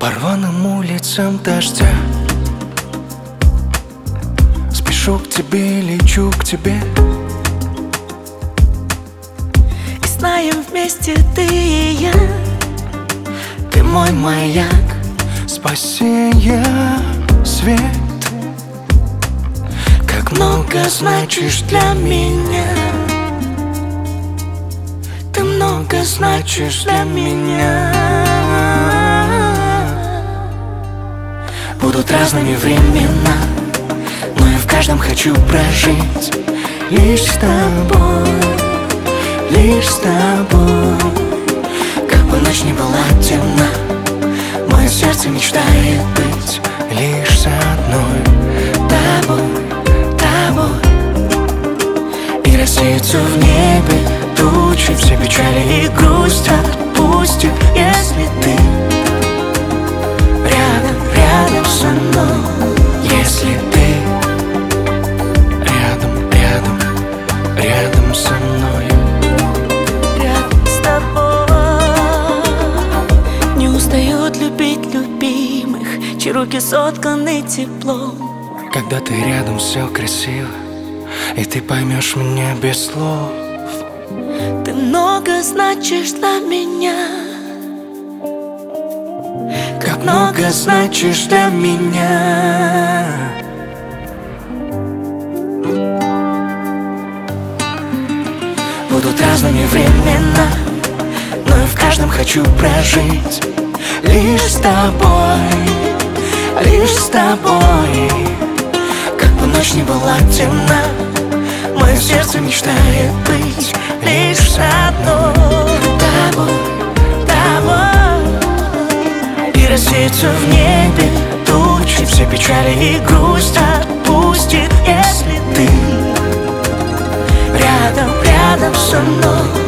По рваным улицам дождя спешу к тебе, лечу к тебе. И знаем вместе ты и я. Ты мой маяк, Спасение, свет. как много значишь для меня. Ты много значишь для меня. Будут разными времена, но я в каждом хочу прожить. Лишь с тобой, лишь с тобой. Как бы ночь ни была темна, мое сердце мечтает быть лишь с одной тобой, тобой. И рассеется в небе тучи, все печали и грусть отпустит, если ты рядом со мной. Если ты рядом со мной. Рядом с тобой. Не устают любить любимых, чьи руки сотканы теплом. Когда ты рядом, все красиво, и ты поймешь меня без слов. Ты много значишь для меня. Как много значишь для меня. Будут разными времена, но я в каждом хочу прожить. Лишь с тобой, лишь с тобой. Как бы ночь ни была темна, мое сердце мечтает быть лишь с одной тобой, тобой. И рассеется в небе тучи, все печали и грусть отпустит, если ты рядом со мной.